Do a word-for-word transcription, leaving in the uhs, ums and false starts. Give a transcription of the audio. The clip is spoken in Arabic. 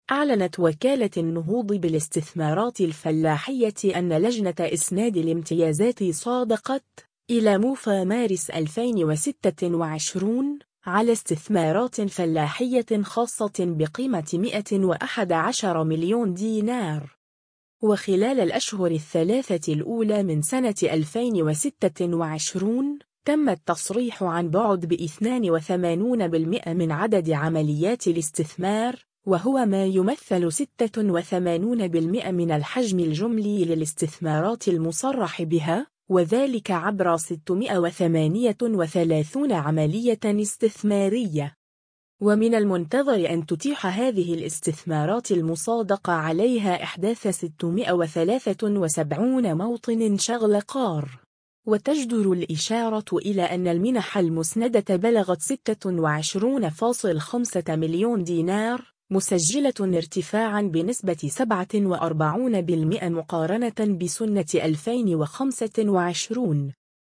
أعلنت وكالة النهوض بالاستثمارات الفلاحية أن لجنة إسناد الامتيازات صادقت إلى موفى مارس ألفين وستة وعشرين على استثمارات فلاحية خاصة بقيمة مئة وأحد عشر مليون دينار. وخلال الأشهر الثلاثة الأولى من سنة ألفين وستة وعشرين تم التصريح عن بعد باثنين وثمانين بالمئة من عدد عمليات الاستثمار، وهو ما يمثل ستة وثمانين بالمئة من الحجم الجملي للاستثمارات المصرح بها، وذلك عبر ستمئة وثمانية وثلاثين عملية استثمارية. ومن المنتظر أن تتيح هذه الاستثمارات المصادقة عليها إحداث ستمئة وثلاثة وسبعين موطن شغل قار. وتجدر الإشارة إلى أن المنح المسندة بلغت ستة وعشرين فاصلة خمسة مليون دينار، مسجلة ارتفاعاً بنسبة سبعة وأربعين بالمئة مقارنة بسنة ألفين وخمسة وعشرين.